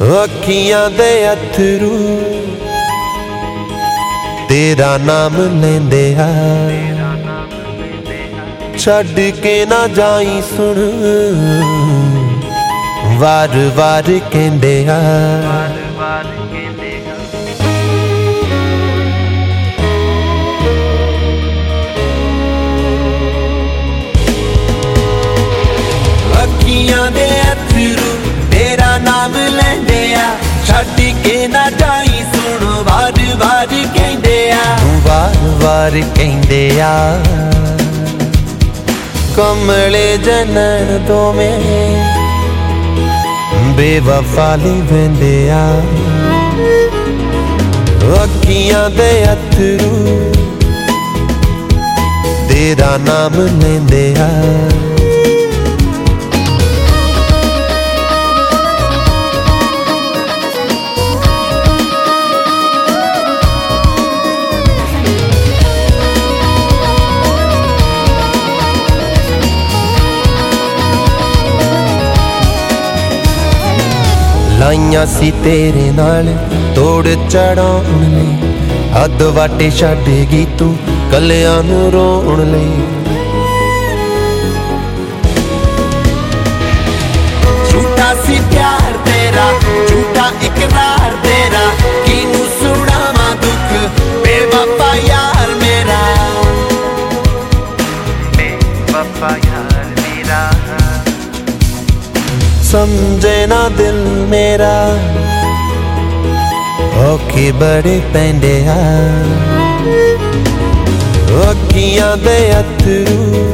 अखियां दे अथरू तेरा नाम लेंदे आ, छड़ के ना जाई सुन वार वार कहंदे आ। अखियां दे अथरू तेरा नाम लेंदे आ, छड़ के ना जाई सुन वार वार कहंदे आ, वार वार कहंदे आ। कमले जनन तो में बेवफाली वेंदे आ, अखियां दे अथरू तेरा नाम लेंदे आ। लाइयां सी तेरे नाल तोड़ चढ़ाउण लई, हद वाटे छड्डेगी तू कलियां नूं रोण लई। झूठा सी प्यार तेरा, झूठा इकरार तेरा, किनू सुणावां दुख बेवफा यार मेरा, बेवफा यार मेरा। समझे ना दिल मेरा औखे बड़े पैंदे आ, अखियां दे अथरू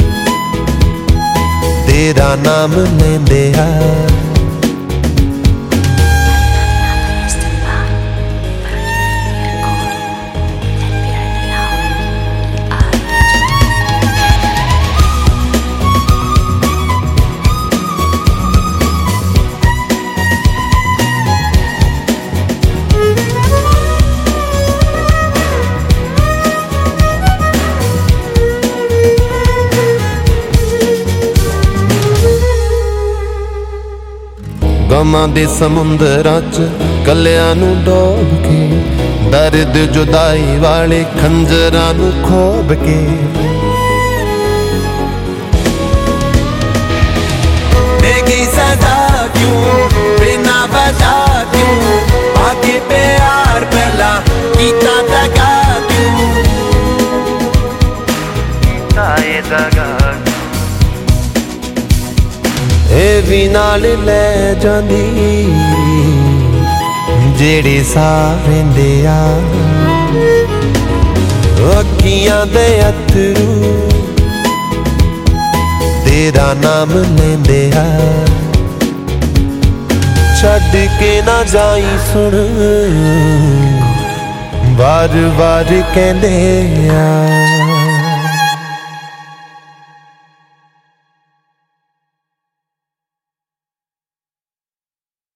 तेरा नाम लेंदे आ। गमां दे समुंदरां च कलियां नूं डोब के, दर्द जुदाई वाले खंजरां नूं खोब के, देगी सजा क्यों बिना वजह क्यों, आगे प्यार पहला कीता दगा क्यों, कीता ये दगा ए भी नाल ले जांदी जेड़े साह वेंदे आ, अखियां दे अथरू तेरा नाम लेंदे आ, छड़ के ना जाई सुन वार वार कहंदे आ।